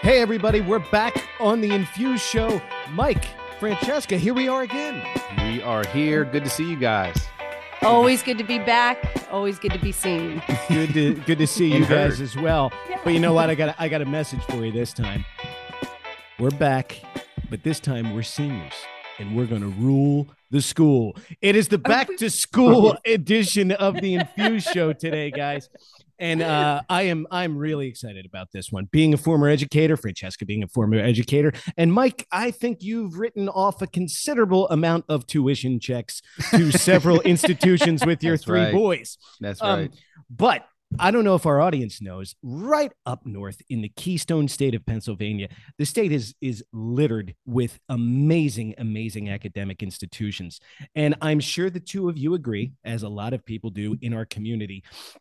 Hey, everybody, we're back on the Infuse Show. Mike, Francesca, here we are again. We are here. Good to see you guys. Always good to be back. Always good to be seen. Good to see you guys as well. Yeah. But you know what? I got a message for you this time. We're back, but this time we're seniors, and we're going to rule the school. It is the back to school edition of the Infuse Show today, guys. And I'm really excited about this one. Being a former educator, Francesca being a former educator, and Mike, I think you've written off a considerable amount of tuition checks to several institutions with your three boys. That's right. But I don't know if our audience knows, right up north in the Keystone State of Pennsylvania, the state is littered with amazing academic institutions. And I'm sure the two of you agree, as a lot of people do in our community.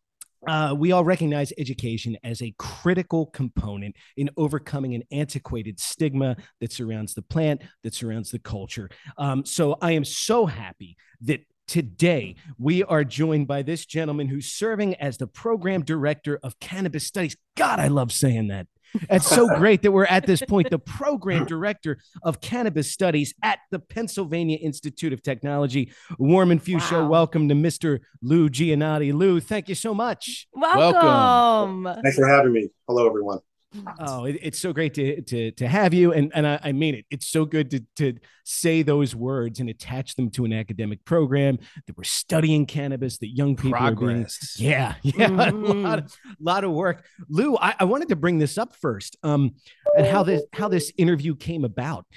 We all recognize education as a critical component in overcoming an antiquated stigma that surrounds the plant, that surrounds the culture. So I am so happy that today we are joined by this gentleman who's serving as the program director of cannabis studies. God, I love saying that. It's so great that we're at this point, the program director of cannabis studies at the Pennsylvania Institute of Technology. Warm Infuse Show. Welcome to Mr. Lou Giannotti. Lou, thank you so much. Welcome. Thanks for having me. Hello, everyone. Oh, it's so great to have you. And I mean it. It's so good to say those words and attach them to an academic program that we're studying cannabis, that young people are being. Yeah. Mm-hmm. A lot of work. Lou, I wanted to bring this up first, and how this interview came about.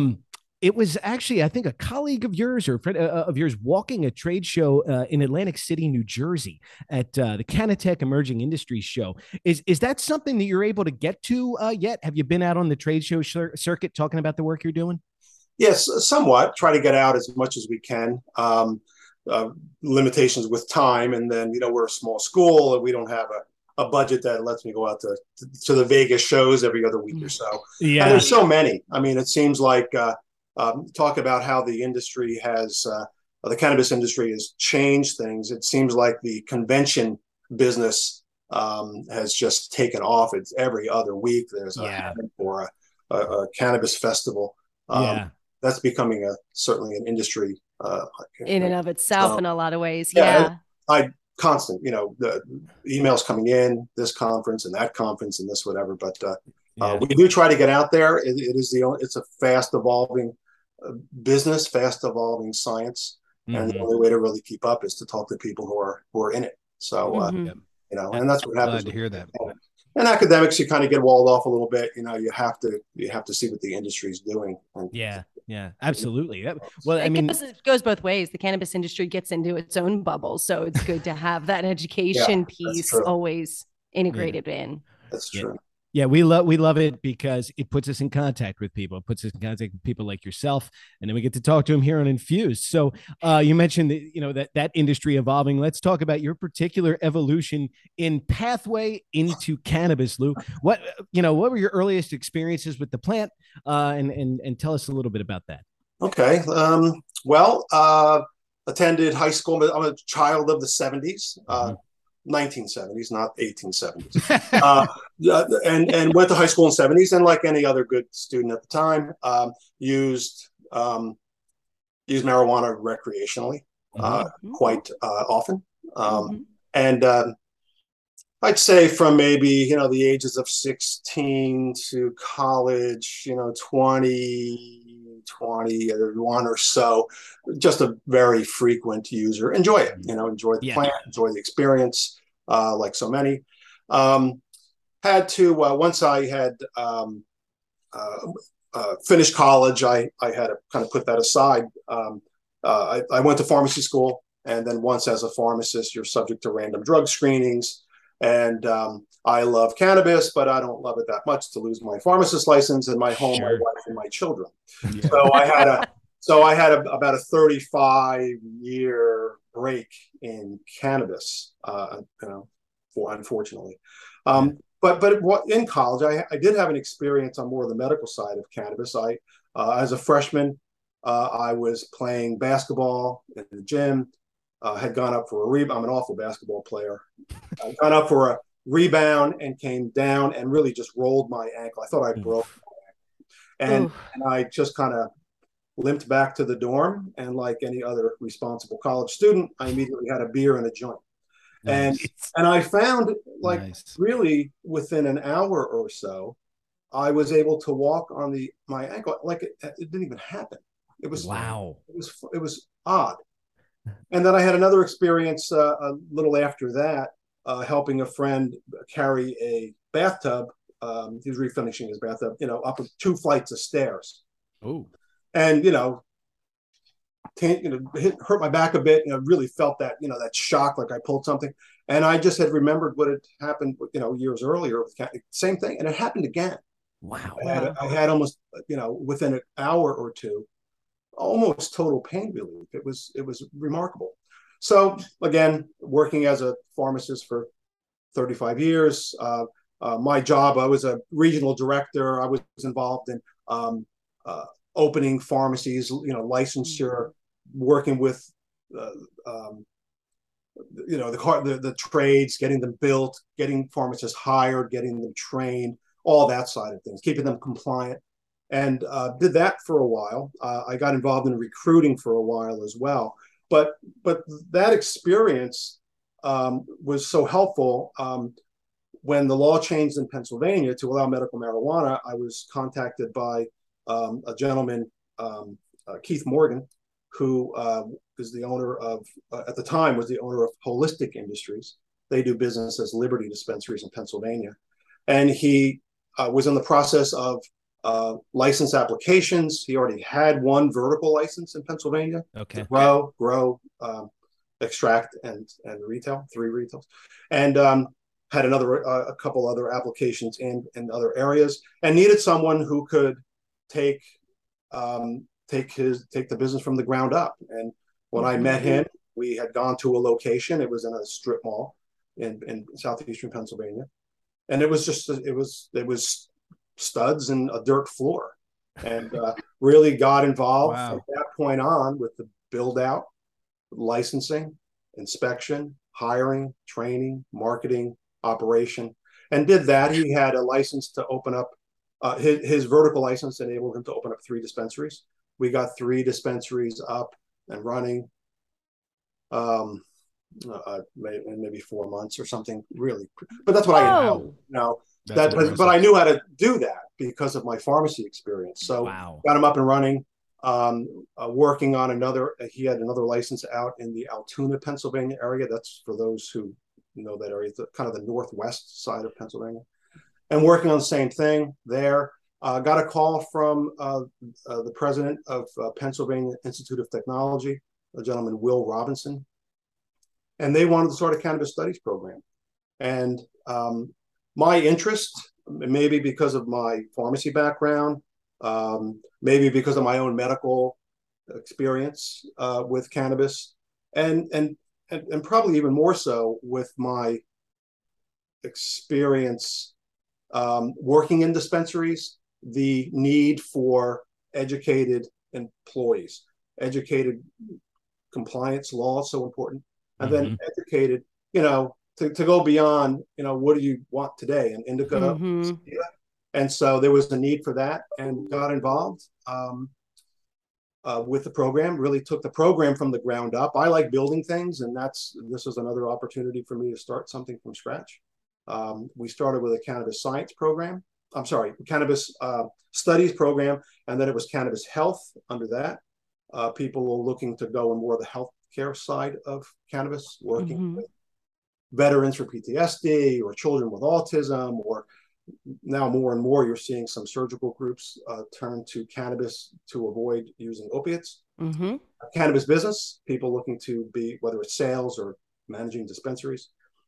It was actually, I think, a colleague of yours or friend of yours walking a trade show in Atlantic City, New Jersey, at the Canatech Emerging Industries Show. Is that something that you're able to get to yet? Have you been out on the trade show circuit talking about the work you're doing? Yes, somewhat. Try to get out as much as we can. Limitations with time, and then we're a small school, and we don't have a budget that lets me go out to the Vegas shows every other week or so. Yeah, and there's so many. I mean, it seems like. Talk about how the industry has, the cannabis industry has changed things. It seems like the convention business has just taken off. It's every other week there's a cannabis festival. That's becoming certainly an industry in and of itself in a lot of ways. Constant, the emails coming in, this conference and that conference and this whatever. But we do try to get out there. It's a fast evolving business, fast evolving science, and the only way to really keep up is to talk to people who are in it. So and that's what happens. Glad to hear that. And academics, you kind of get walled off a little bit. You have to see what the industry is doing. Yeah, absolutely. Well, it goes both ways. The cannabis industry gets into its own bubble, so it's good to have that education piece always integrated in. That's true. Yeah, we love it because it puts us in contact with people. It puts us in contact with people like yourself, and then we get to talk to them here on Infuse. So you mentioned that industry evolving. Let's talk about your particular evolution in pathway into cannabis, Lou. What were your earliest experiences with the plant? And tell us a little bit about that. Okay. Attended high school. I'm a child of the 70s. 1970s, not 1870s, and went to high school in the 70s, and like any other good student at the time, used marijuana recreationally quite often, and I'd say from maybe the ages of 16 to college, 21 or so, just a very frequent user. Enjoy it, enjoy the plant, enjoy the experience, like so many. Had to, once I had finished college, I had to kind of put that aside. I went to pharmacy school, and then once as a pharmacist, you're subject to random drug screenings. And I love cannabis, but I don't love it that much to lose my pharmacist license and my home, my wife, and my children. Yeah. So I had about a 35-year break in cannabis, unfortunately. But in college, I did have an experience on more of the medical side of cannabis. As a freshman, I was playing basketball in the gym. Had gone up for a rebound. I'm an awful basketball player. I'd gone up for rebound and came down and really just rolled my ankle. I thought I broke my ankle. And I just kind of limped back to the dorm. And like any other responsible college student, I immediately had a beer and a joint. Nice. And I found like really within an hour or so, I was able to walk on my ankle like it didn't even happen. It was wow. It was odd. And then I had another experience a little after that, helping a friend carry a bathtub. He was refinishing his bathtub, up 2 flights of stairs. Oh, and hurt my back a bit. Really felt that that shock, like I pulled something. And I just had remembered what had happened, years earlier. Same thing, and it happened again. Wow. I had almost, within an hour or two, almost total pain relief. It was remarkable. So again, working as a pharmacist for 35 years, my job, I was a regional director. I was involved in opening pharmacies, licensure, working with the trades, getting them built, getting pharmacists hired, getting them trained, all that side of things, keeping them compliant. And did that for a while. I got involved in recruiting for a while as well. But that experience was so helpful. When the law changed in Pennsylvania to allow medical marijuana, I was contacted by a gentleman, Keith Morgan, who is the owner of, at the time, was the owner of Holistic Industries. They do business as Liberty Dispensaries in Pennsylvania. And he was in the process of license applications. He already had 1 vertical license in Pennsylvania. Okay. To grow, extract, and retail, 3 retails. And had a couple other applications in other areas, and needed someone who could take the business from the ground up. And when I met him, we had gone to a location. It was in a strip mall in southeastern Pennsylvania, and it was studs and a dirt floor, and really got involved from that point on with the build out, licensing, inspection, hiring, training, marketing, operation, and did that. He had a license to open up, his vertical license enabled him to open up 3 dispensaries. We got 3 dispensaries up and running, maybe 4 months or something, really. But that's what I know. But I knew how to do that because of my pharmacy experience. So got him up and running, working on another. He had another license out in the Altoona, Pennsylvania area. That's for those who know that area, kind of the northwest side of Pennsylvania, and working on the same thing there. Got a call from the president of Pennsylvania Institute of Technology, a gentleman, Will Robinson, and they wanted to start a cannabis studies program. And my interest, maybe because of my pharmacy background, maybe because of my own medical experience with cannabis, and probably even more so with my experience working in dispensaries, the need for educated employees, educated compliance law is so important, and then educated, to go beyond, what do you want today, an indica. And so there was a need for that, and got involved with the program, really took the program from the ground up. I like building things, and this was another opportunity for me to start something from scratch. We started with a cannabis science program. I'm sorry, cannabis studies program, and then it was cannabis health under that. People were looking to go in more of the healthcare side of cannabis, working with veterans for PTSD or children with autism, or now more and more you're seeing some surgical groups turn to cannabis to avoid using opiates. Cannabis business, people looking to be, whether it's sales or managing dispensaries.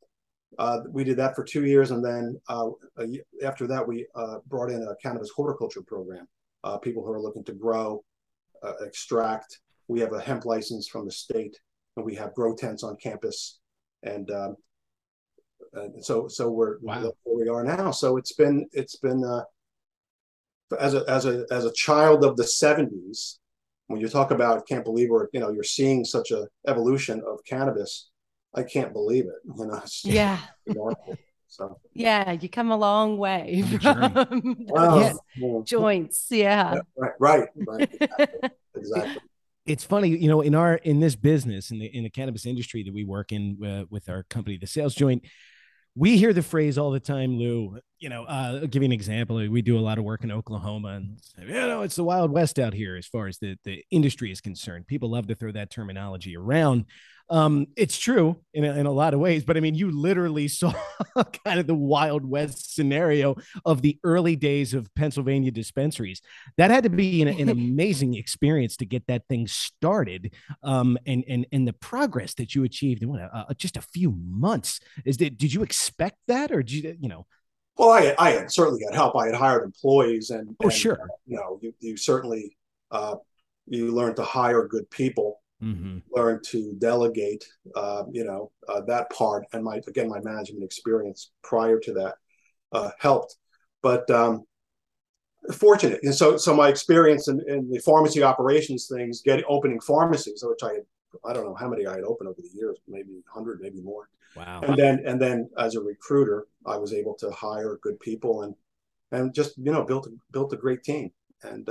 We did that for 2 years, and then after that we brought in a cannabis horticulture program, people who are looking to grow, extract. We have a hemp license from the state, and we have grow tents on campus, and so we're where we are now. So it's been as a child of the 70s, when you talk about, can't believe you're seeing such a evolution of cannabis. I can't believe it. It's remarkable. So yeah, you come a long way from wow. those joints. Yeah. Right. Exactly. It's funny, in this business, in the cannabis industry that we work in with our company, the Sales Joint, we hear the phrase all the time, Lou. I'll give you an example. We do a lot of work in Oklahoma, and it's the Wild West out here as far as the industry is concerned. People love to throw that terminology around. It's true in a lot of ways, but I mean, you literally saw kind of the Wild West scenario of the early days of Pennsylvania dispensaries. That had to be an amazing experience to get that thing started, and the progress that you achieved in just a few months. Did you expect that, or did you? Well, I had certainly got help. I had hired employees, and sure, you certainly you learn to hire good people. Mm-hmm. Learn to delegate, that part, and my management experience prior to that helped. But fortunate, and so my experience in the pharmacy operations things, opening pharmacies, which I don't know how many I had opened over the years, maybe 100, maybe more. Wow. And then as a recruiter, I was able to hire good people and just built a great team. And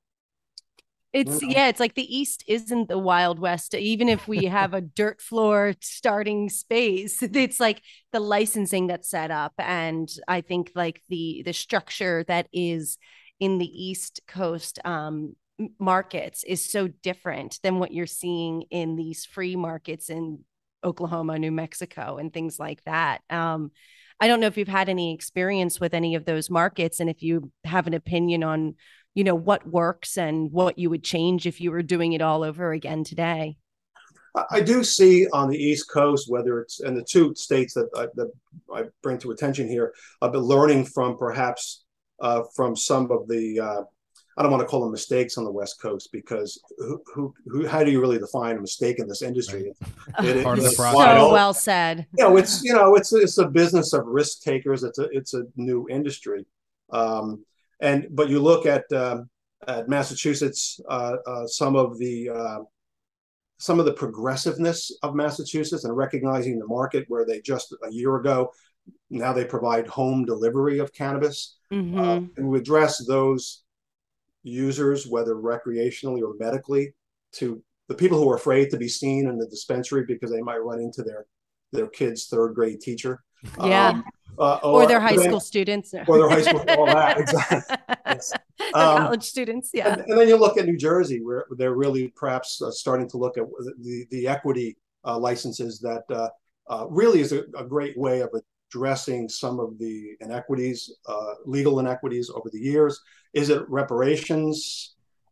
it's like the East isn't the Wild West. Even if we have a dirt floor starting space, it's like the licensing that's set up. And I think like the structure that is in the East Coast markets is so different than what you're seeing in these free markets in Oklahoma, New Mexico, and things like that. I don't know if you've had any experience with any of those markets, and if you have an opinion on what works and what you would change if you were doing it all over again today. I do see on the East Coast, whether it's in the two states that I bring to attention here, I've been learning from perhaps from some of the, I don't want to call them mistakes on the West Coast, because how do you really define a mistake in this industry? Right. Part of the process. So well said. It's a business of risk takers. It's a new industry. But you look at Massachusetts, some of the progressiveness of Massachusetts, and recognizing the market where they just a year ago, now they provide home delivery of cannabis. Mm-hmm. And we address those users, whether recreationally or medically, to the people who are afraid to be seen in the dispensary because they might run into their kid's third grade teacher. Yeah. Or their high school students. Or their high school, all that, exactly. Yes. College students, yeah. And then you look at New Jersey, where they're really perhaps starting to look at the equity licenses that really is a great way of addressing some of the inequities, legal inequities over the years. Is it reparations?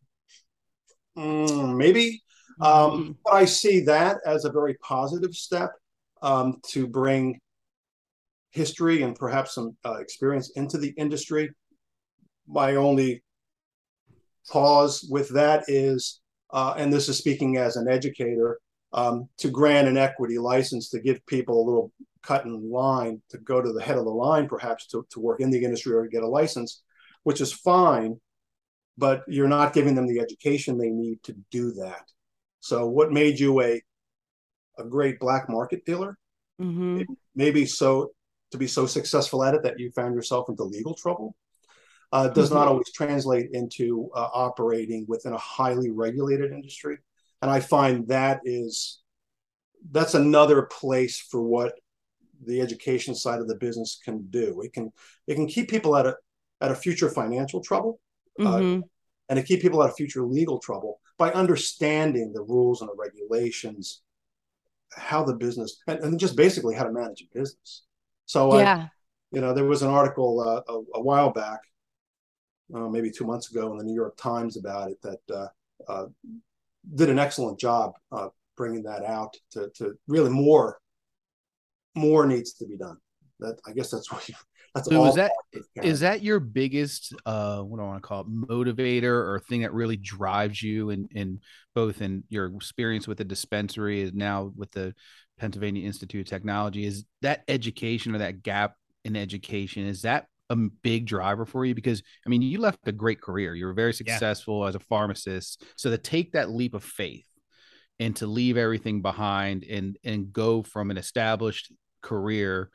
Maybe. But I see that as a very positive step to bring history and perhaps some experience into the industry. My only pause with that is, and this is speaking as an educator, to grant an equity license to give people a little cut in line to go to the head of the line, perhaps to work in the industry or to get a license, which is fine, but you're not giving them the education they need to do that. So what made you a great black market dealer? Mm-hmm. Maybe so to be so successful at it that you found yourself into legal trouble does not always translate into operating within a highly regulated industry. And I find that's another place for what the education side of the business can do. It can keep people out of future financial trouble, and it keep people out of future legal trouble by understanding the rules and the regulations, how the business, and just basically how to manage a business. So yeah. There was an article a while back, maybe 2 months ago, in the New York Times about it that did an excellent job bringing that out to really more needs to be done. That, I guess that's what that's so all. Is that your biggest what do I want to call it, motivator or thing that really drives you in both in your experience with the dispensary and now with the Pennsylvania Institute of Technology? Is that education, or that gap in education, is that a big driver for you? Because I mean, you left a great career. You were very successful as a pharmacist. So to take that leap of faith and to leave everything behind and go from an established career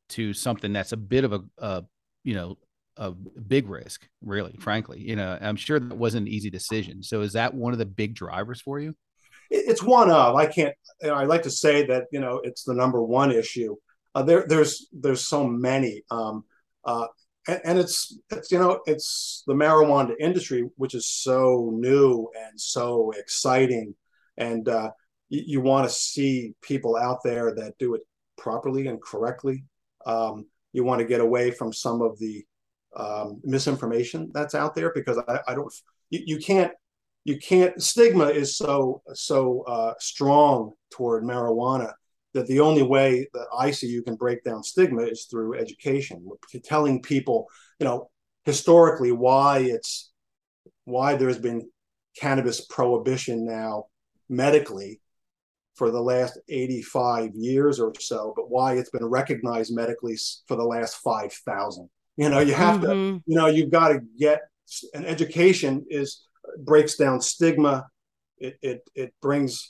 to something that's a bit of a big risk, really, frankly. I'm sure that wasn't an easy decision. So is that one of the big drivers for you? It's one of. I can't. I like to say that it's the number one issue. There's so many, and it's it's the marijuana industry, which is so new and so exciting, and you want to see people out there that do it properly and correctly. You want to get away from some of the misinformation that's out there, because I don't. You can't. Stigma is so strong toward marijuana that the only way that I see you can break down stigma is through education, telling people, historically why there's been cannabis prohibition now medically for the last 85 years or so, but why it's been recognized medically for the last 5,000. You have to, you've got to get an education breaks down stigma. It brings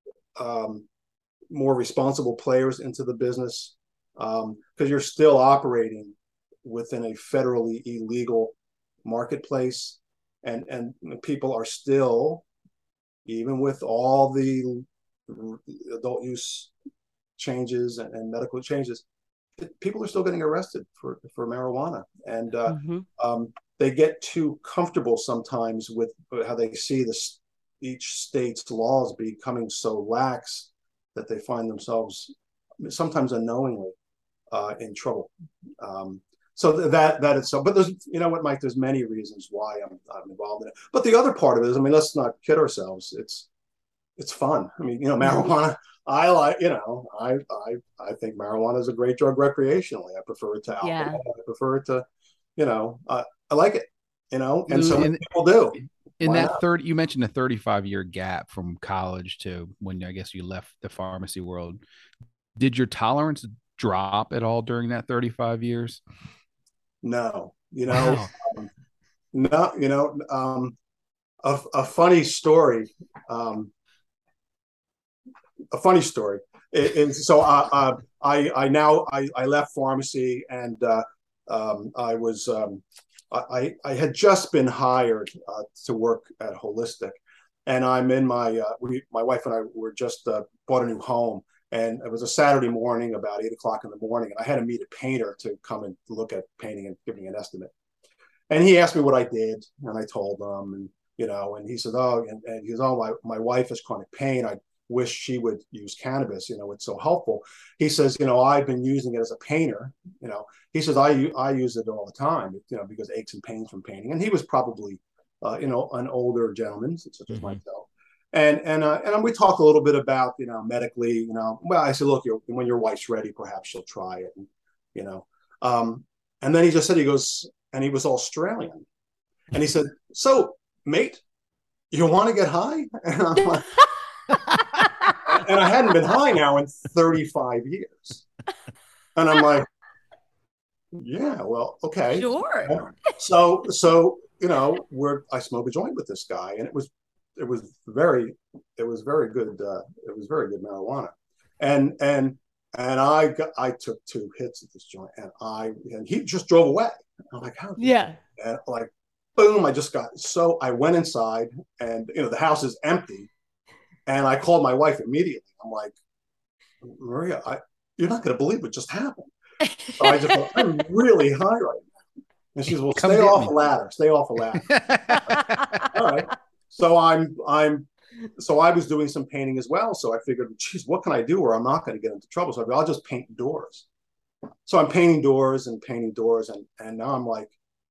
more responsible players into the business, because you're still operating within a federally illegal marketplace, and people are still, even with all the adult use changes and medical changes, people are still getting arrested for marijuana, and they get too comfortable sometimes with how they see each state's laws becoming so lax that they find themselves sometimes unknowingly in trouble. So that is so. But there's, what, Mike? There's many reasons why I'm involved in it. But the other part of it is, let's not kid ourselves. It's fun. Marijuana. I like. I think marijuana is a great drug recreationally. I prefer it to alcohol. Yeah. I prefer it to, I like it. And so many people do. In that you mentioned a 35-year gap from college to when I guess you left the pharmacy world. Did your tolerance drop at all during that 35 years? No, Wow. no, a funny story. A funny story is, so I left pharmacy, and I was I had just been hired to work at Holistic, and I'm in my wife and I were just bought a new home, and it was a Saturday morning about 8 o'clock in the morning, and I had to meet a painter to come and look at painting and give me an estimate. And he asked me what I did, and I told him, and and he said, and he goes, my wife has chronic pain. I wish she would use cannabis. It's so helpful. He says, I've been using it as a painter. He says, I use it all the time, because aches and pains from painting. And he was probably, an older gentleman, such as myself. And we talked a little bit about, medically, well, I said, look, when your wife's ready, perhaps she'll try it. And then he just said, he goes, and he was Australian. And he said, so, mate, you want to get high? And I'm like, and I hadn't been high now in 35 years. And I'm like, yeah, well, okay. Sure. So, I smoked a joint with this guy, and it was very good. It was very good marijuana. And I took 2 hits at this joint, and he just drove away. I'm like, how? Yeah. And boom, I went inside, and the house is empty. And I called my wife immediately. I'm like, Maria, you're not going to believe what just happened. So I just thought, I'm really high right now. And she says, well, stay off the ladder. Stay off the ladder. All right. So so I was doing some painting as well. So I figured, geez, what can I do where I'm not going to get into trouble? So I'll just paint doors. So I'm painting doors. And now I'm like,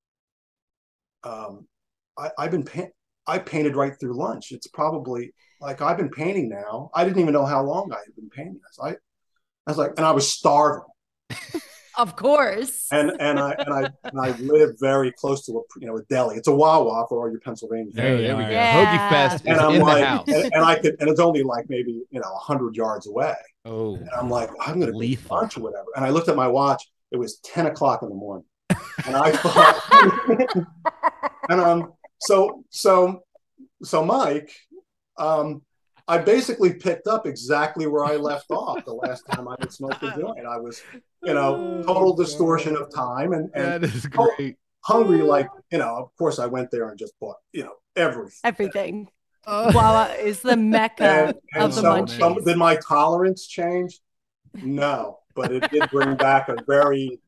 I painted right through lunch. It's probably I've been painting now. I didn't even know how long I had been painting this. I was like, and I was starving. Of course. And I live very close to a deli. It's a Wawa for all your Pennsylvania. There we go. Yeah. Hoagie Fest is and I'm in like, the house. and it's only maybe 100 yards away. Oh, and I'm like, I'm going to be lunch or whatever. And I looked at my watch. It was 10 o'clock in the morning, and I thought, and so Mike, I basically picked up exactly where I left off the last time I had smoked a joint. I was, total distortion of time and That is great. hungry. Like, of course I went there and just bought, everything. Everything. Wawa is the mecca of the munchies. Did my tolerance change? No, but it did bring back a very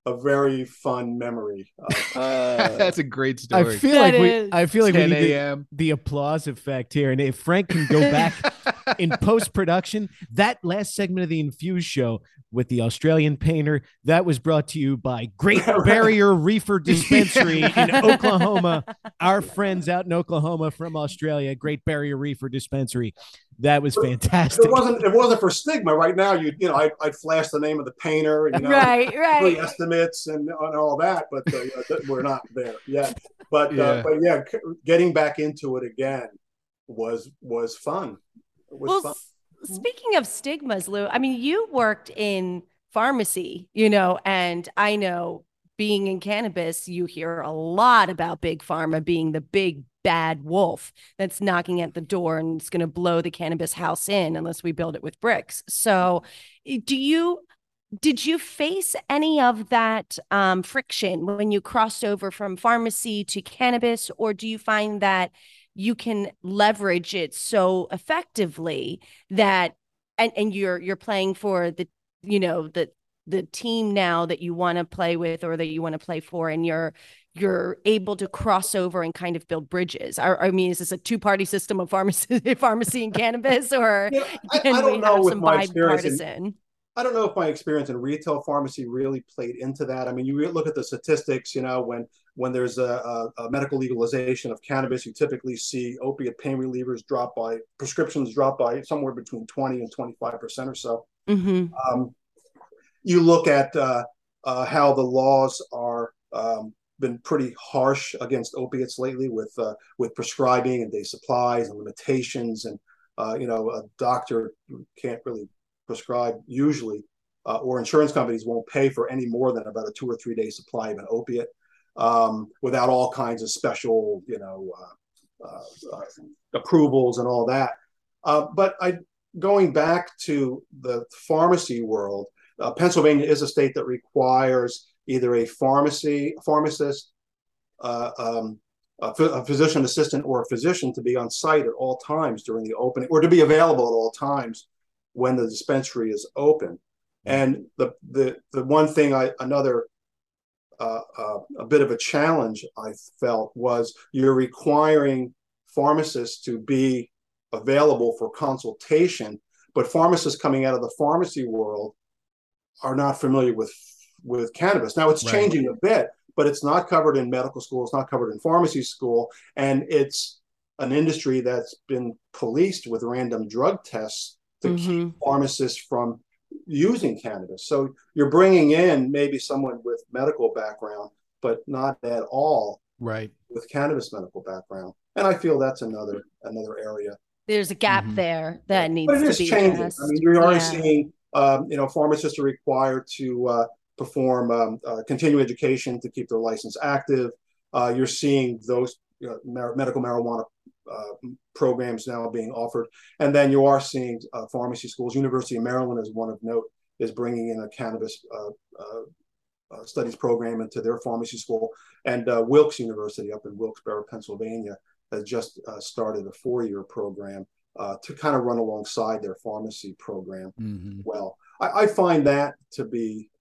fun memory. That's a great story. I feel like we 10 need a.m. the applause effect here. And if Frank can go back in post-production, that last segment of the Infused Show with the Australian painter, that was brought to you by Great Barrier Reefer Dispensary in Oklahoma. Our friends out in Oklahoma from Australia, Great Barrier Reefer Dispensary. That was fantastic. It wasn't for stigma. Right now, I'd flash the name of the painter, and right, estimates and all that, but we're not there yet. But yeah, getting back into it again was fun. It was fun. Speaking of stigmas, Lou, I mean, you worked in pharmacy, and I know being in cannabis, you hear a lot about big pharma being the big bad wolf that's knocking at the door and it's going to blow the cannabis house in unless we build it with bricks. So did you face any of that friction when you crossed over from pharmacy to cannabis, or do you find that you can leverage it so effectively that and you're playing for the team now that you want to play with or that you want to play for, and you're able to cross over and kind of build bridges? I mean, is this a two-party system of pharmacy and cannabis, or can we have some bipartisan? I don't know if my experience in retail pharmacy really played into that. I mean, you look at the statistics, when there's a medical legalization of cannabis, you typically see opiate pain relievers prescriptions drop by somewhere between 20 and 25% or so. Mm-hmm. You look at how the laws are been pretty harsh against opiates lately with prescribing and day supplies and limitations, and a doctor can't really prescribe usually, or insurance companies won't pay for any more than about a 2 or 3 day supply of an opiate, without all kinds of special approvals and all that. But going back to the pharmacy world, Pennsylvania is a state that requires either a pharmacist, a physician assistant, or a physician to be on site at all times during the opening, or to be available at all times when the dispensary is open. And the one thing a bit of a challenge I felt was you're requiring pharmacists to be available for consultation, but pharmacists coming out of the pharmacy world are not familiar with cannabis. Now it's changing a bit, but it's not covered in medical school. It's not covered in pharmacy school. And it's an industry that's been policed with random drug tests to keep pharmacists from using cannabis. So you're bringing in maybe someone with medical background, but not at all with cannabis medical background. And I feel that's another area. There's a gap there that needs to be addressed. I mean, you're already seeing, pharmacists are required to perform continuing education to keep their license active. You're seeing those medical marijuana programs now being offered. And then you are seeing pharmacy schools. University of Maryland, is one of note, is bringing in a cannabis studies program into their pharmacy school. And Wilkes University up in Wilkes-Barre, Pennsylvania, has just started a 4-year program to kind of run alongside their pharmacy program. Well, I find that to be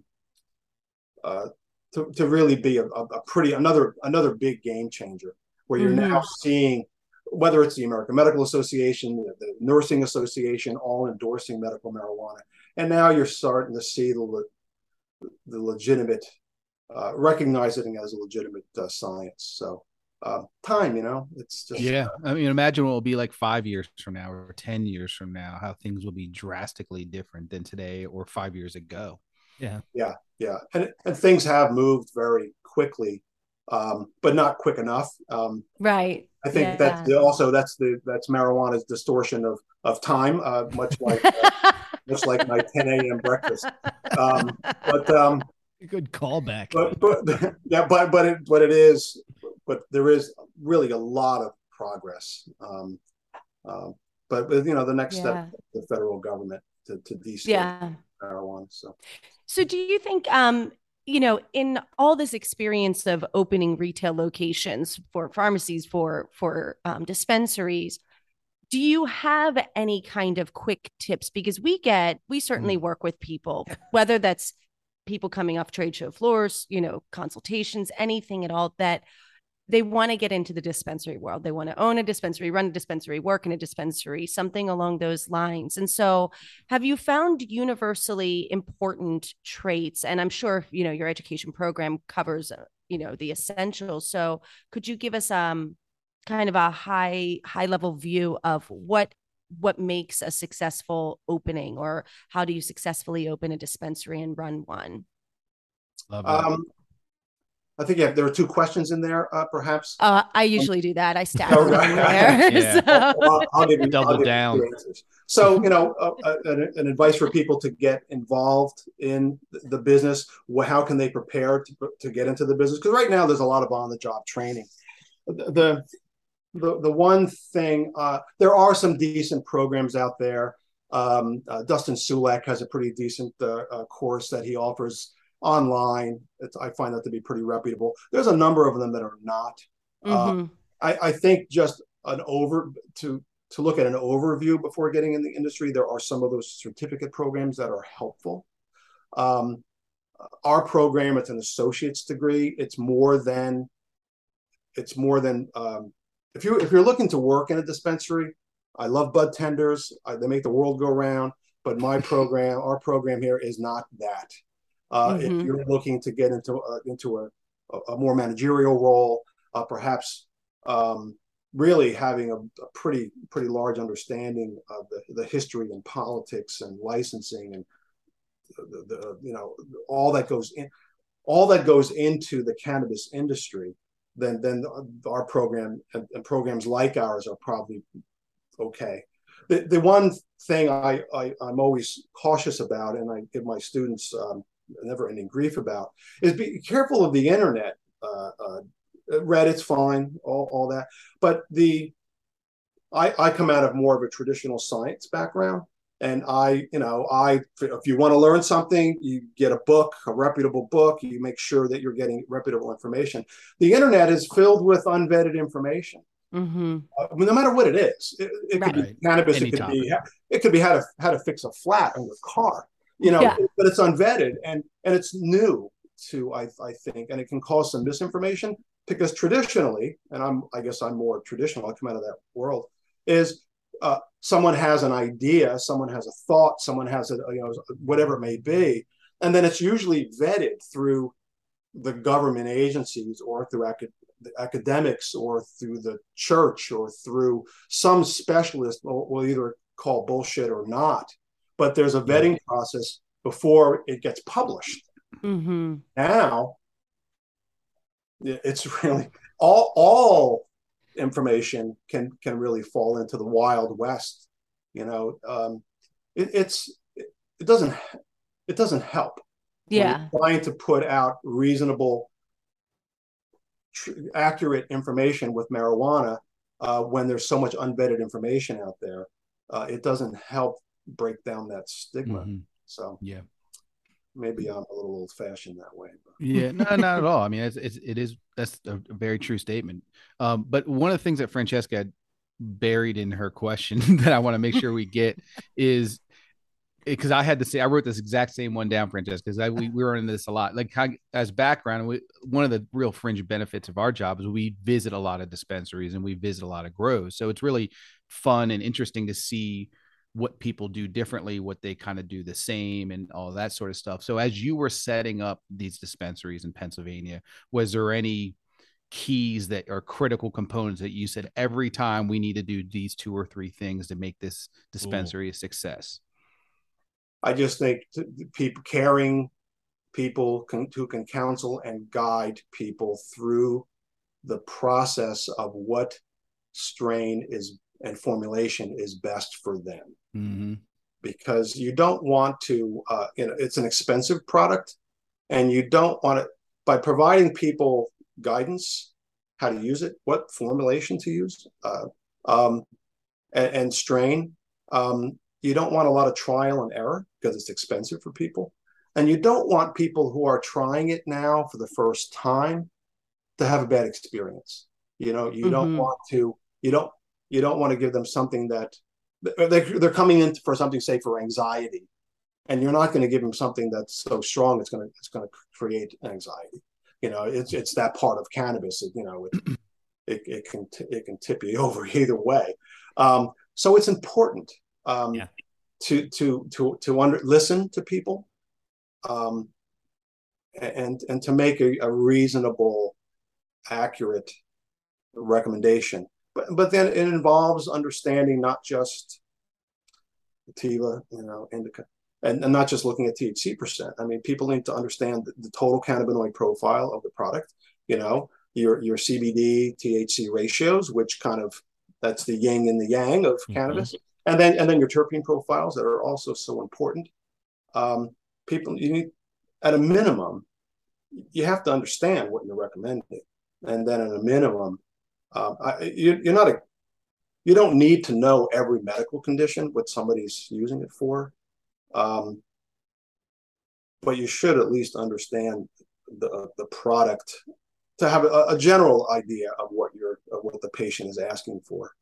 to really be another big game changer, where you're now seeing, whether it's the American Medical Association, the Nursing Association, all endorsing medical marijuana. And now you're starting to see the legitimate, recognizing it as a legitimate science. So time, it's just. Yeah. I mean, imagine what it'll be like 5 years from now or 10 years from now, how things will be drastically different than today or 5 years ago. Yeah. And things have moved very quickly, but not quick enough. Right. I think that's marijuana's distortion of time, much like my 10 a.m. breakfast. Good callback. But there is really a lot of progress. but the next Yeah. step, the federal government to destate Yeah. marijuana. So do you think, in all this experience of opening retail locations for pharmacies, for dispensaries, do you have any kind of quick tips? Because we certainly work with people, whether that's people coming off trade show floors, consultations, anything at all, that they want to get into the dispensary world. They want to own a dispensary, run a dispensary, work in a dispensary, something along those lines. And so have you found universally important traits? And I'm sure, your education program covers, the essentials. So could you give us kind of a high level view of what makes a successful opening, or how do you successfully open a dispensary and run one? Love that. I think there were two questions in there, perhaps. I usually do that. I stack them in there. Yeah. So. I'll give you Double down. answers. So, an advice for people to get involved in the business. How can they prepare to get into the business? Because right now there's a lot of on-the-job training. The one thing, there are some decent programs out there. Dustin Sulak has a pretty decent course that he offers online. I find that to be pretty reputable. There's a number of them that are not. I think just to look at an overview before getting in the industry, there are some of those certificate programs that are helpful. Our program, it's an associate's degree. It's more than if you're looking to work in a dispensary. I love bud tenders. They make the world go round. But our program here is not that. If you're looking to get into a more managerial role, perhaps really having a pretty large understanding of the history and politics and licensing and all that goes into the cannabis industry, then our program and programs like ours are probably okay. The one thing I'm always cautious about, and I give my students never-ending grief about, is be careful of the internet. Reddit's fine, all that, but I come out of more of a traditional science background, and if you want to learn something, you get a book, a reputable book. You make sure that you're getting reputable information. The internet is filled with unvetted information. No matter what it is, it could be cannabis, it could be how to fix a flat on your car. But it's unvetted and it's new to, I think, and it can cause some misinformation, because traditionally, and I guess I'm more traditional, I come out of that world, is someone has an idea, someone has a thought, someone has whatever it may be, and then it's usually vetted through the government agencies or through academics or through the church or through some specialist will either call bullshit or not. But there's a vetting process before it gets published. Now, it's really all information can really fall into the Wild West. It doesn't help. Yeah, trying to put out reasonable, accurate information with marijuana when there's so much unvetted information out there, it doesn't help break down that stigma. So maybe I'm a little old-fashioned that way. Yeah, no, not at all. I mean, that's a very true statement. But one of the things that Francesca had buried in her question that I want to make sure we get is, because I wrote this exact same one down, Francesca, because we were into this a lot. Like, as background, one of the real fringe benefits of our job is we visit a lot of dispensaries and we visit a lot of grows. So it's really fun and interesting to see what people do differently, what they kind of do the same, and all that sort of stuff. So as you were setting up these dispensaries in Pennsylvania, was there any keys that are critical components that you said every time we need to do these 2 or 3 things to make this dispensary a success? I just think caring people who can counsel and guide people through the process of what strain and formulation is best for them. Because you don't want to, it's an expensive product, and you don't want to, by providing people guidance, how to use it, what formulation to use, and strain. You don't want a lot of trial and error because it's expensive for people. And you don't want people who are trying it now for the first time to have a bad experience. You don't want to, you don't want to give them something that they're coming in for something, say, for anxiety. And you're not going to give them something that's so strong it's going to create anxiety. It's that part of cannabis. It can tip you over either way. So it's important to listen to people, and to make a reasonable, accurate recommendation. But then it involves understanding not just sativa, indica, and not just looking at THC percent. I mean, people need to understand the total cannabinoid profile of the product. Your CBD THC ratios, which that's the yin and the yang of cannabis, and then your terpene profiles that are also so important. You need, at a minimum, you have to understand what you're recommending, and then at a minimum, you don't need to know every medical condition what somebody's using it for, but you should at least understand the product to have a general idea of what the patient is asking for.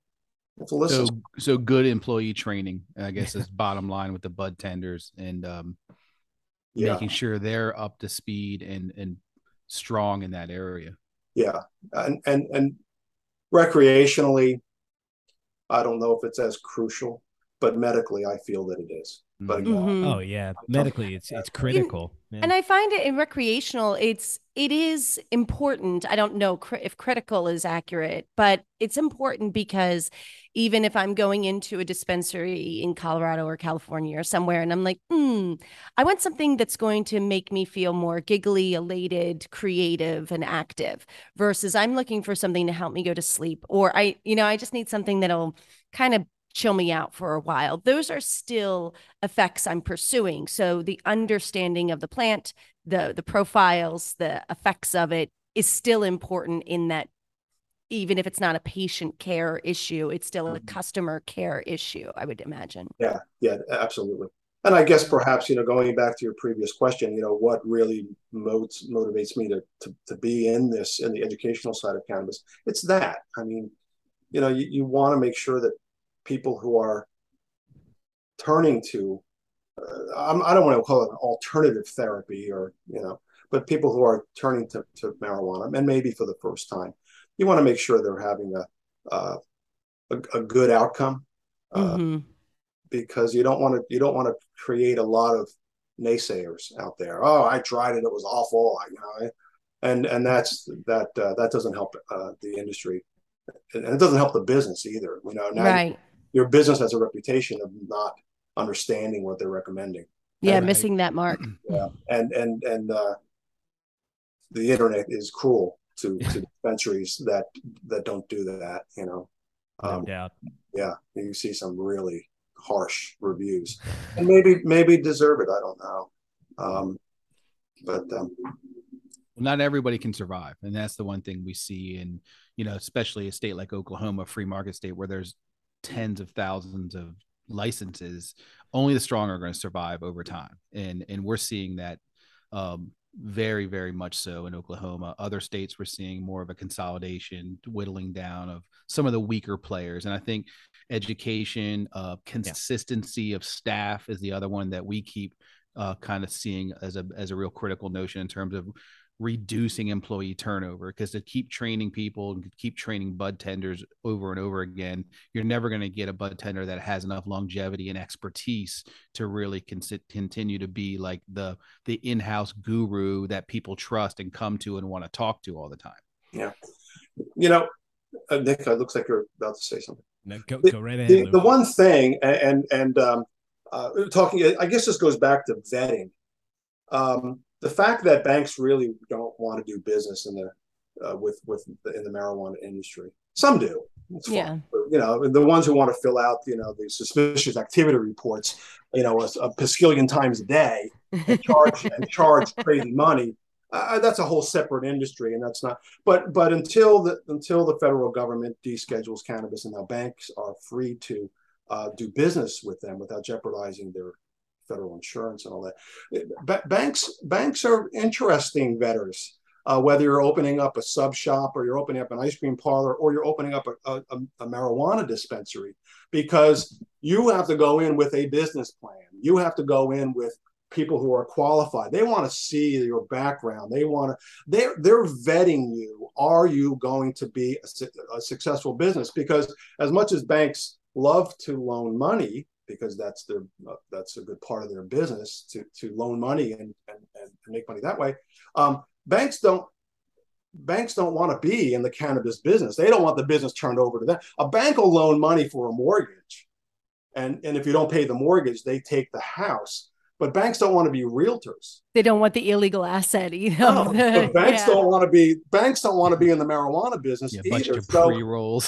So good employee training, I guess, is bottom line with the bud tenders, and making sure they're up to speed and strong in that area. Yeah, and recreationally, I don't know if it's as crucial, but medically, I feel that it is. But oh yeah, medically, it's critical. And I find it in recreational, it is important. I don't know if critical is accurate, but it's important because even if I'm going into a dispensary in Colorado or California or somewhere, and I'm like, I want something that's going to make me feel more giggly, elated, creative, and active, versus I'm looking for something to help me go to sleep, or I just need something that'll kind of chill me out for a while. Those are still effects I'm pursuing. So the understanding of the plant, the profiles, the effects of it is still important, in that even if it's not a patient care issue, it's still a customer care issue, I would imagine. Yeah, absolutely. And I guess perhaps, going back to your previous question, what really motivates me to be in the educational side of cannabis, it's that. I mean, you want to make sure that people who are turning to, I don't want to call it an alternative therapy, but people who are turning to marijuana, and maybe for the first time, you want to make sure they're having a good outcome, because you don't want to create a lot of naysayers out there. Oh, I tried it; it was awful. And that doesn't help the industry, and it doesn't help the business either. Right. Your business has a reputation of not understanding what they're recommending. Yeah, missing that mark. Yeah, and the internet is cruel to dispensaries that don't do that. No doubt. Yeah, you see some really harsh reviews, and maybe deserve it. I don't know, but not everybody can survive, and that's the one thing we see in especially a state like Oklahoma, free market state, where there's tens of thousands of licenses. Only the strong are going to survive over time, and we're seeing that very, very much so in Oklahoma. Other states, we're seeing more of a consolidation, whittling down of some of the weaker players. And I think education, consistency of staff is the other one that we keep kind of seeing as a real critical notion in terms of reducing employee turnover, because to keep training people and keep training bud tenders over and over again, you're never going to get a bud tender that has enough longevity and expertise to really continue to be like the in-house guru that people trust and come to and want to talk to all the time. Yeah. Nick, it looks like you're about to say something. No, go right ahead. The one thing, and talking, I guess this goes back to vetting. The fact that banks really don't want to do business in the marijuana industry. Some do. It's fine. Yeah. The ones who want to fill out, the suspicious activity reports, a pasquillion times a day and charge crazy money. That's a whole separate industry, and that's not. But until the federal government deschedules cannabis, and now banks are free to do business with them without jeopardizing their federal insurance and all that. Banks are interesting bettors. Whether you're opening up a sub shop, or you're opening up an ice cream parlor, or you're opening up a marijuana dispensary, because you have to go in with a business plan. You have to go in with people who are qualified. They want to see your background. They're vetting you. Are you going to be a successful business? Because as much as banks love to loan money, because that's a good part of their business, to loan money and make money that way. Banks don't want to be in the cannabis business. They don't want the business turned over to them. A bank will loan money for a mortgage, and if you don't pay the mortgage, they take the house. But banks don't want to be realtors. They don't want the illegal asset either. No, banks don't want to be in the marijuana business either. Bunch of pre-rolls.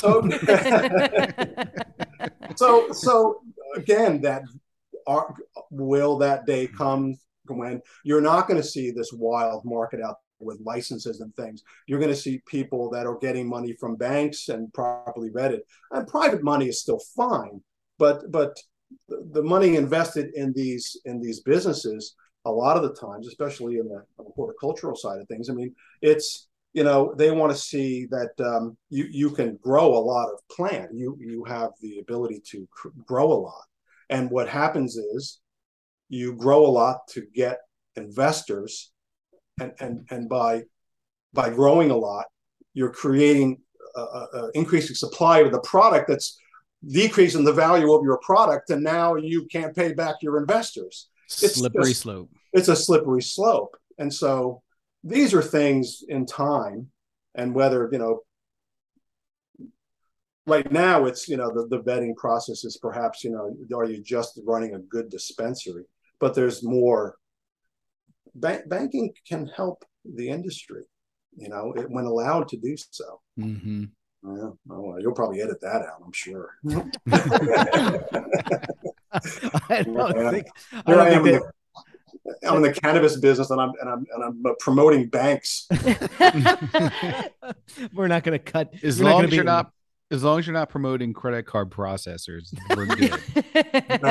So again, will that day come when you're not going to see this wild market out with licenses and things? You're going to see people that are getting money from banks and properly vetted. And private money is still fine, but the money invested in these businesses, a lot of the times, especially on the horticultural side of things, I mean, it's, they want to see that you can grow a lot of plant. You have the ability to grow a lot. And what happens is you grow a lot to get investors, and by growing a lot, you're creating increasing supply of the product that's decreasing the value of your product, and now you can't pay back your investors. It's slippery slope. It's a slippery slope. And so these are things in time, and whether, right now it's, the vetting process is perhaps, are you just running a good dispensary? But there's more. Banking can help the industry, when allowed to do so. Mm-hmm. Yeah. Oh, you'll probably edit that out, I'm sure. I'm in the cannabis business, and I'm promoting banks. We're not going to cut. As long as you're not promoting credit card processors, we're good.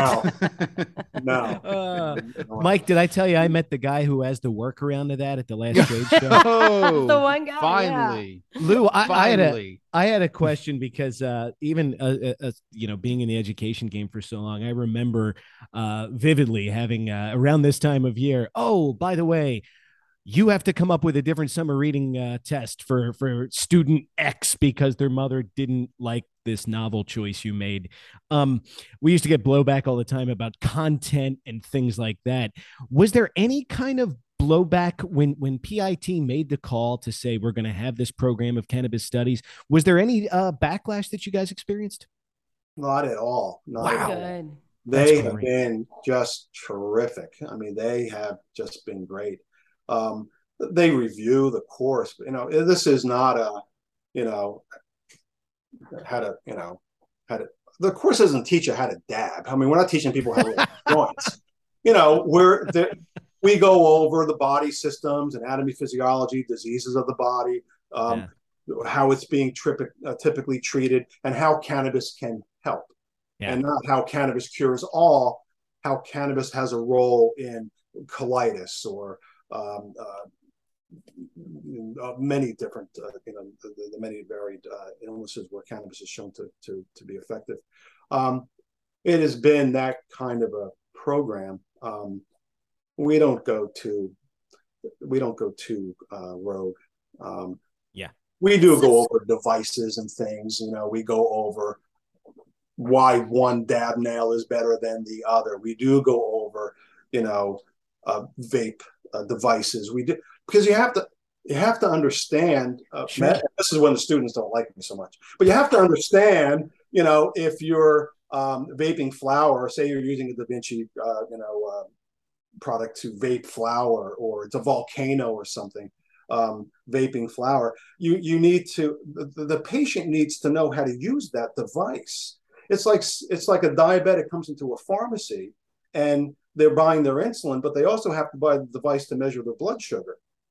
No. Mike, did I tell you I met the guy who has the workaround to that at the last trade show? Oh, the one guy. Finally, yeah. Lou, I had a question, because even being in the education game for so long, I remember vividly having around this time of year. Oh, by the way, you have to come up with a different summer reading test for student X because their mother didn't like this novel choice you made. We used to get blowback all the time about content and things like that. Was there any kind of blowback when PIT made the call to say we're going to have this program of cannabis studies? Was there any backlash that you guys experienced? Not at all. Not at all. Good. They have been just terrific. I mean, they have just been great. They review the course. This is not the course doesn't teach you how to dab. I mean, we're not teaching people how to joints. We go over the body systems, anatomy, physiology, diseases of the body, how it's being typically treated, and how cannabis can help, and not how cannabis cures all. How cannabis has a role in colitis or many different, the many varied illnesses where cannabis is shown to be effective. It has been that kind of a program. We don't go too rogue. We do go over devices and things. We go over why one dab nail is better than the other. We do go over, vape devices. We do, because you have to understand. This is when the students don't like me so much, but you have to understand. If you're vaping flour, say you're using a Da Vinci, product to vape flour, or it's a Volcano or something, vaping flour. You need to. The patient needs to know how to use that device. It's like a diabetic comes into a pharmacy and they're buying their insulin, but they also have to buy the device to measure their blood sugar.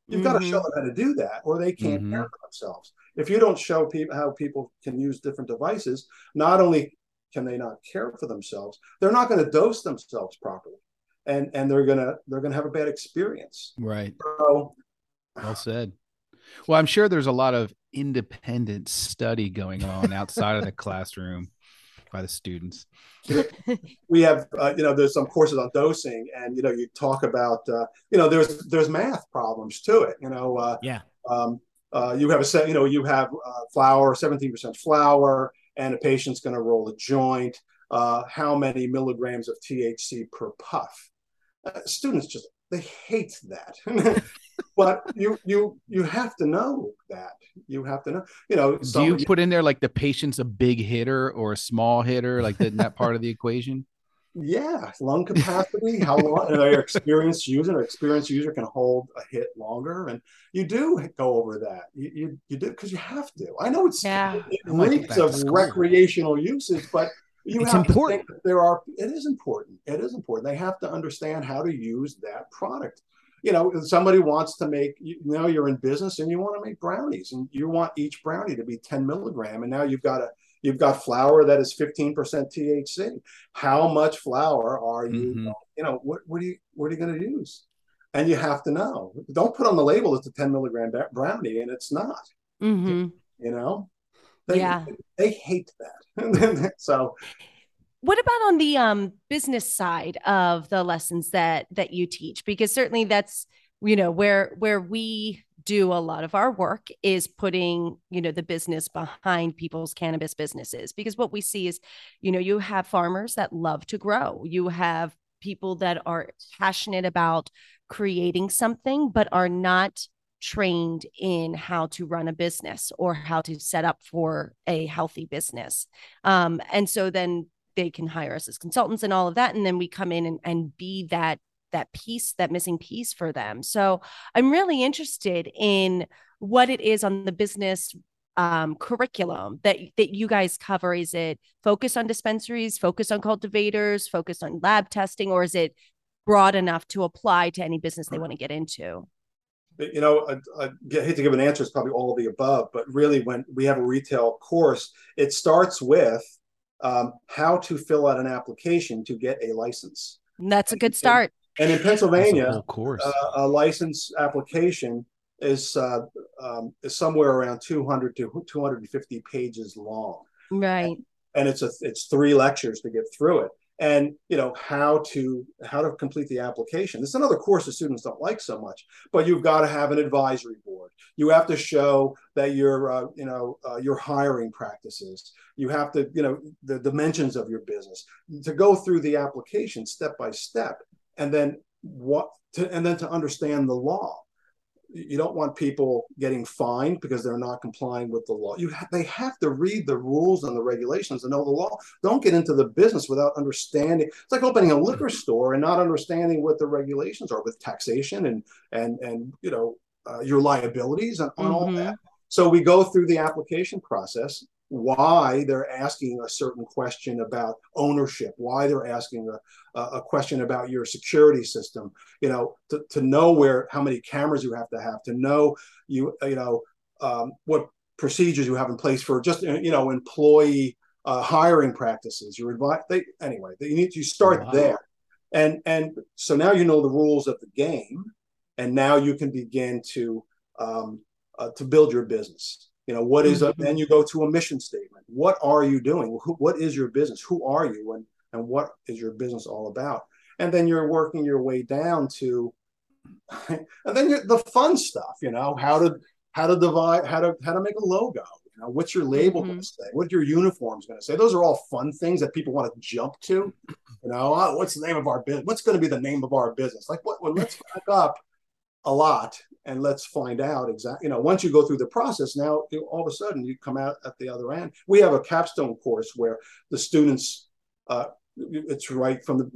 You've got to show them how to do that, or they can't care for themselves. If you don't show people how people can use different devices, not only can they not care for themselves, they're not going to dose themselves properly, and they're gonna have a bad experience. Right. So, well said. Well, I'm sure there's a lot of independent study going on outside of the classroom by the students. We have, there's some courses on dosing, and you talk about, there's math problems to it. You have you have flour, 17% flour, and a patient's going to roll a joint. How many milligrams of THC per puff? Students they hate that. But you have to know that. You have to know. Do you put in there like the patient's a big hitter or a small hitter, like that part of the equation? Yeah, lung capacity, how long an experienced user can hold a hit longer, and you do go over that. You do, because you have to. I know it reeks of recreational usage, but it's important. It is important. It is important. They have to understand how to use that product. Somebody wants to make, you're in business and you want to make brownies, and you want each brownie to be 10 milligram. And now you've got flour that is 15% THC. How much flour are you, what are you going to use? And you have to know. Don't put on the label it's a 10 milligram brownie, and it's not. They hate that. So what about on the business side of the lessons that you teach? Because certainly that's, where we do a lot of our work is putting, the business behind people's cannabis businesses. Because what we see is, you have farmers that love to grow. You have people that are passionate about creating something, but are not trained in how to run a business or how to set up for a healthy business. And so then they can hire us as consultants and all of that. And then we come in and be that piece, that missing piece for them. So I'm really interested in what it is on the business curriculum that you guys cover. Is it focused on dispensaries, focused on cultivators, focused on lab testing, or is it broad enough to apply to any business they want to get into? I hate to give an answer. It's probably all of the above, but really when we have a retail course, it starts with how to fill out an application to get a license. That's a good start. And in Pennsylvania, a license application is somewhere around 200 to 250 pages long. Right. And it's 3 lectures to get through it. And how to complete the application. This is another course that students don't like so much, but you've got to have an advisory board. You have to show that your hiring practices. You have to the dimensions of your business to go through the application step by step, and then to understand the law. You don't want people getting fined because they're not complying with the law. They have to read the rules and the regulations and know the law. Don't get into the business without understanding. It's like opening a liquor store and not understanding what the regulations are with taxation and your liabilities and all that. So we go through the application process. Why they're asking a certain question about ownership, why they're asking a question about your security system, to know how many cameras you have, to know what procedures you have in place for just employee hiring practices. You start there, and so now you know the rules of the game, and now you can begin to build your business. What is then you go to a mission statement. What are you doing? What is your business? Who are you? And what is your business all about? And then you're working your way down to, and then the fun stuff, how to divide, how to make a logo. What's your label going to say? What your uniform's going to say? Those are all fun things that people want to jump to. What's the name of our business? What's going to be the name of our business? Like what? Well, let's back up a lot and let's find out exactly. Once you go through the process, now all of a sudden you come out at the other end. We have a capstone course where the students, it's right from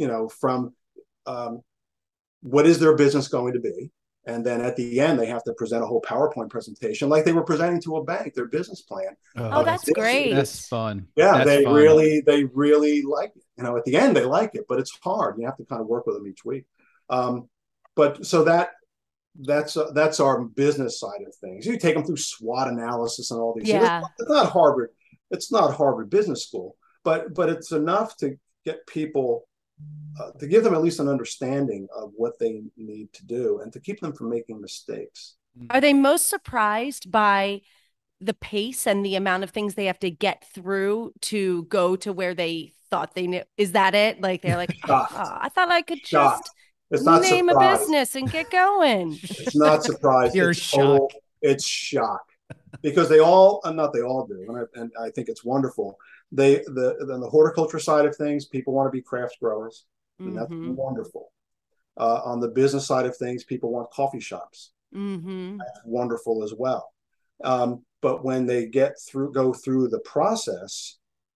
what is their business going to be, and then at the end they have to present a whole PowerPoint presentation like they were presenting to a bank their business plan. Oh, that's great. That's fun. Yeah, that's fun. They really like it. At the end they like it, but it's hard. You have to kind of work with them each week. But so that that's our business side of things. You take them through SWOT analysis and all these things. Yeah. It's not Harvard. It's not Harvard Business School, but it's enough to get people to give them at least an understanding of what they need to do and to keep them from making mistakes. Are they most surprised by the pace and the amount of things they have to get through to go to where they thought they knew? Is that it? Like they're like, oh, I thought I could Shocked. just It's not name surprise. a business and get going. It's not surprise. You're it's shocked. It's shock because they all, not they all do, and I think it's wonderful. The horticulture side of things, people want to be craft growers, and that's wonderful. On the business side of things, people want coffee shops. That's wonderful as well. But when they go through the process,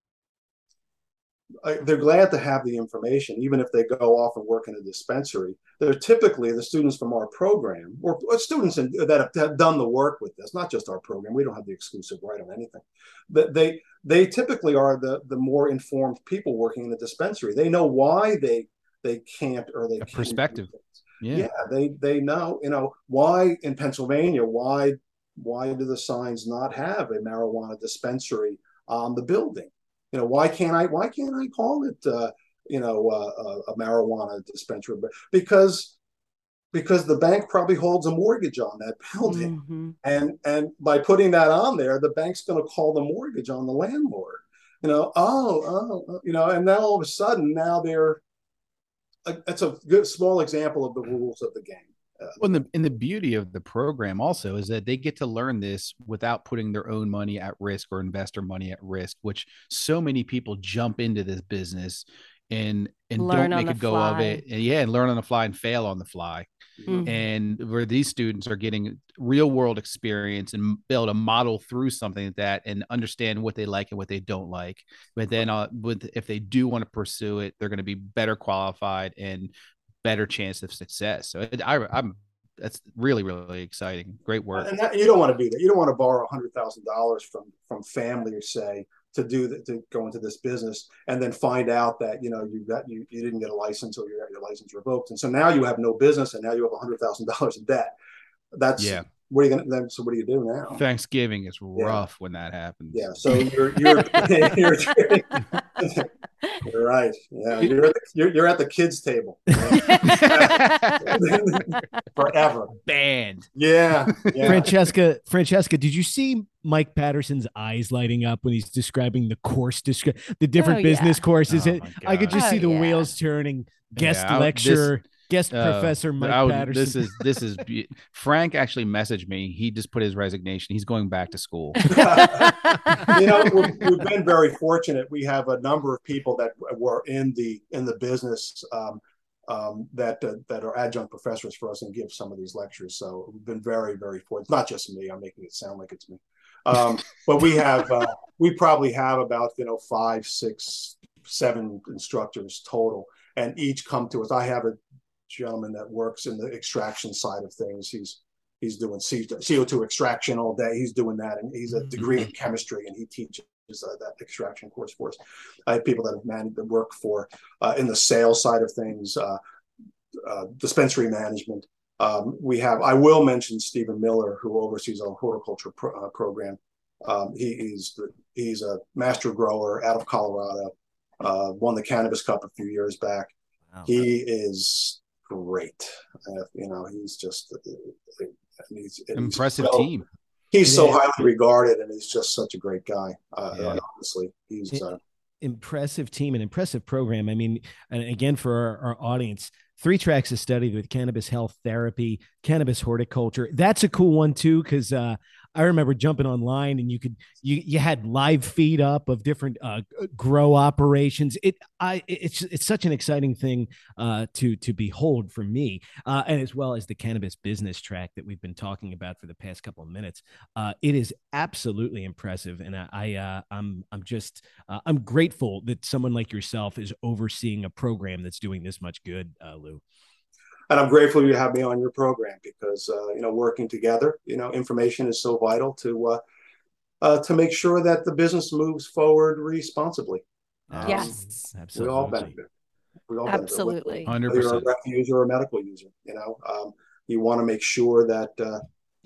they're glad to have the information, even if they go off and work in a dispensary. They're typically the students from our program or students that have done the work with this, not just our program. We don't have the exclusive right on anything. But they typically are the more informed people working in the dispensary. They know why they can't or they can't. Perspective. Yeah, they know, why in Pennsylvania, why do the signs not have a marijuana dispensary on the building? Why can't I call it a marijuana dispensary? Because the bank probably holds a mortgage on that building, and by putting that on there, the bank's going to call the mortgage on the landlord. And now all of a sudden that's a good small example of the rules of the game. Well, and the beauty of the program also is that they get to learn this without putting their own money at risk or investor money at risk, which so many people jump into this business and don't make a go of it. And learn on the fly and fail on the fly. And where these students are getting real world experience and be able to model through something like that and understand what they like and what they don't like. But then if they do want to pursue it, they're going to be better qualified and better chance of success. So that's really, really exciting. Great work. And you don't want to do that. You don't want to borrow $100,000 from family, or say, to go into this business and then find out that you didn't get a license or you got your license revoked, and so now you have no business and now you have $100,000 in debt. What are you going to? So what do you do now? Thanksgiving is rough when that happens. Yeah. So you're you're right. Yeah. You're at the kids' table forever. Banned. Yeah. Francesca, did you see Mike Patterson's eyes lighting up when he's describing the course, the different business courses? I could just see the wheels turning. Guest lecturer. Guest Professor Mike Patterson. This is Frank actually messaged me. He just put his resignation. He's going back to school. We've been very fortunate. We have a number of people that were in the business that are adjunct professors for us and give some of these lectures. So we've been very, very fortunate. Not just me. I'm making it sound like it's me. But we probably have about 5, 6, 7 instructors total, and each come to us. I have a gentleman that works in the extraction side of things. He's doing CO2 extraction all day. He's doing that, and he's a degree in chemistry, and he teaches that extraction course for us. I have people that have managed to work for in the sales side of things, dispensary management. I will mention Stephen Miller, who oversees our horticulture program. He's a master grower out of Colorado. Won the Cannabis Cup a few years back. Wow. He is great. He's just impressive team. He's so highly regarded, and he's just such a great guy. Honestly, he's impressive team and impressive program. I mean, and again, for our audience, 3 tracks of study with cannabis health therapy, cannabis horticulture. That's a cool one too, because I remember jumping online and you had live feed up of different grow operations. It's such an exciting thing to behold for me, and as well as the cannabis business track that we've been talking about for the past couple of minutes. It is absolutely impressive, and I'm grateful that someone like yourself is overseeing a program that's doing this much good, Lou. And I'm grateful you have me on your program because, working together, information is so vital to make sure that the business moves forward responsibly. Yes, absolutely. We all benefit. Absolutely. 100%. Whether you're a rec user or a medical user, You want to make sure that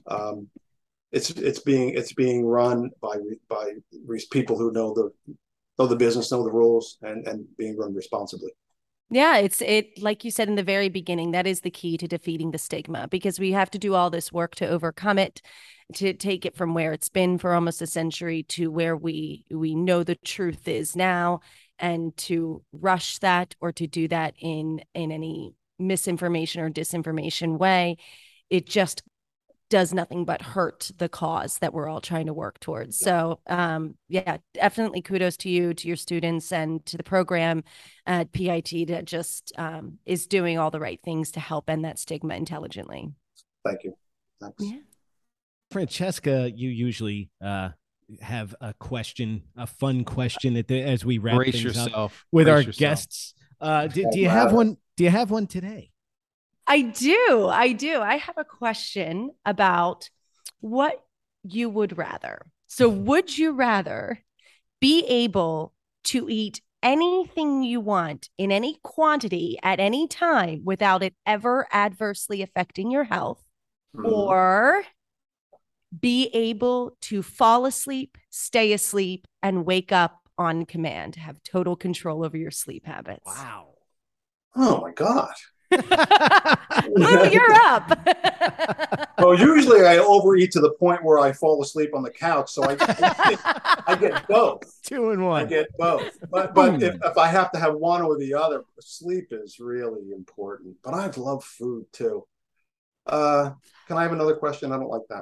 it's being run by people who know the business, know the rules, and being run responsibly. Yeah, it like you said in the very beginning, that is the key to defeating the stigma, because we have to do all this work to overcome it, to take it from where it's been for almost a century to where we know the truth is now, and to rush that or to do that in any misinformation or disinformation way, it just does nothing but hurt the cause that we're all trying to work towards. So yeah, definitely kudos to you, to your students, and to the program at PIT that just is doing all the right things to help end that stigma intelligently. Thank you. Thanks. Yeah. Francesca, you usually have a question, a fun question as we wrap Brace things yourself. up with Brace our yourself. guests. Do you have one? Do you have one today? I do. I have a question about what you would rather. So would you rather be able to eat anything you want in any quantity at any time without it ever adversely affecting your health, or be able to fall asleep, stay asleep, and wake up on command, have total control over your sleep habits? Wow. Oh my God. Lou, you're up. Well, usually I overeat to the point where I fall asleep on the couch, so I get both. 2 in 1. I get both. But if I have to have one or the other, sleep is really important. But I love food too. Can I have another question? I don't like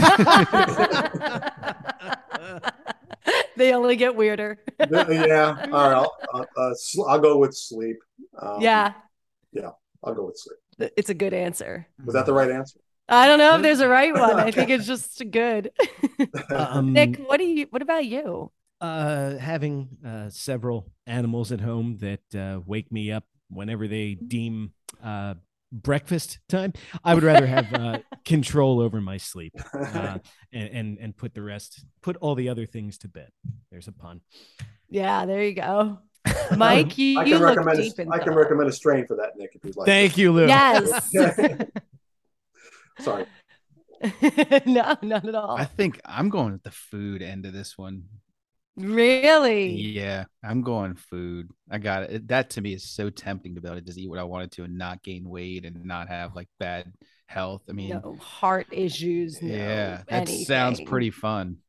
that one. They only get weirder. Yeah. All right. I'll go with sleep. Yeah. Yeah. I'll go with sleep. It's a good answer. Was that the right answer? I don't know if there's a right one. I think it's just good. Nick, what about you? Having several animals at home that wake me up whenever they deem breakfast time. I would rather have control over my sleep and put all the other things to bed. There's a pun. Yeah, there you go. Mike, you look deep in I can recommend a strain for that, Nick, if you'd like. Thank you, Lou. Yes. Sorry. No, not at all. I think I'm going with the food end of this one. Really? Yeah, I'm going food. I got it. That to me is so tempting to be able to just eat what I wanted to and not gain weight and not have like bad health. I mean, no heart issues. Yeah, that anything. sounds pretty fun.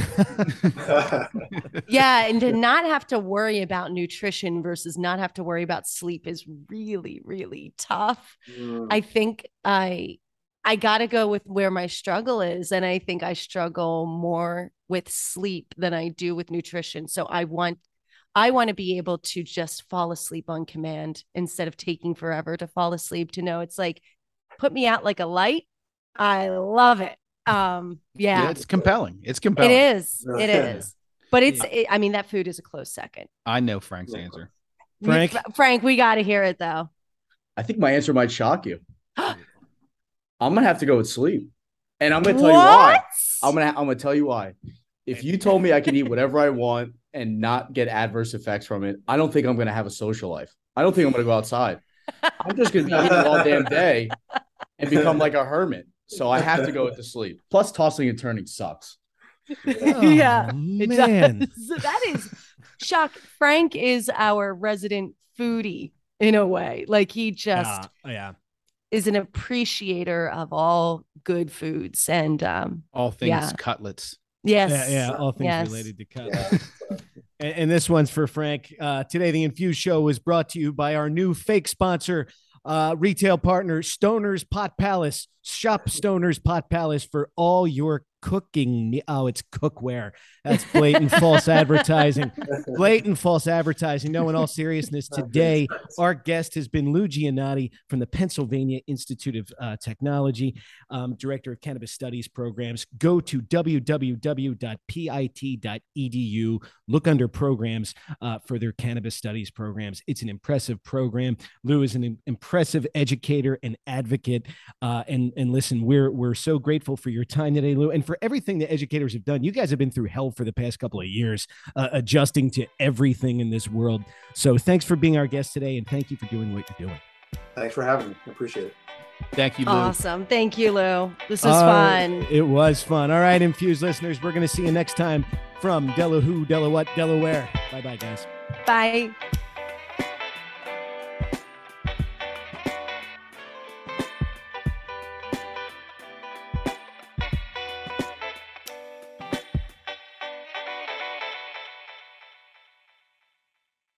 Yeah, and to not have to worry about nutrition versus not have to worry about sleep is really, really tough. I think I got to go with where my struggle is, and I think I struggle more with sleep than I do with nutrition. So I want to be able to just fall asleep on command instead of taking forever to fall asleep, to know it's like, put me out like a light. I love it. Yeah, it's compelling. It's compelling. It is. But I mean, that food is a close second. I know Frank's answer. Frank, we got to hear it though. I think my answer might shock you. I'm gonna have to go with sleep, and I'm gonna tell you why. I'm gonna tell you why. If you told me I can eat whatever I want and not get adverse effects from it, I don't think I'm gonna have a social life. I don't think I'm gonna go outside. I'm just gonna be eating all damn day and become like a hermit. So I have to go with the sleep. Plus, tossing and turning sucks. Yeah, man. It does. That is shock. Frank is our resident foodie in a way. Like he just is an appreciator of all good foods and all things cutlets. Yes. Yeah, all things related to cutlets. And this one's for Frank. Today, the Infused Show was brought to you by our new fake sponsor, retail partner, Stoner's Pot Palace. Shop Stoner's Pot Palace for all your cooking. Oh, it's cookware. That's blatant false advertising. Blatant false advertising. No, in all seriousness, today our guest has been Lou Giannotti from the Pennsylvania Institute of Technology, Director of Cannabis Studies Programs. Go to www.pit.edu. Look under programs for their cannabis studies programs. It's an impressive program. Lou is an impressive educator and advocate. And listen, we're so grateful for your time today, Lou, and for everything the educators have done. You guys have been through hell for the past couple of years, adjusting to everything in this world. So thanks for being our guest today, and thank you for doing what you're doing. Thanks for having me. I appreciate it. Thank you, Lou. Awesome. Thank you, Lou. This was fun. It was fun. All right, Infused listeners, we're going to see you next time from Delaware. Bye-bye, guys. Bye.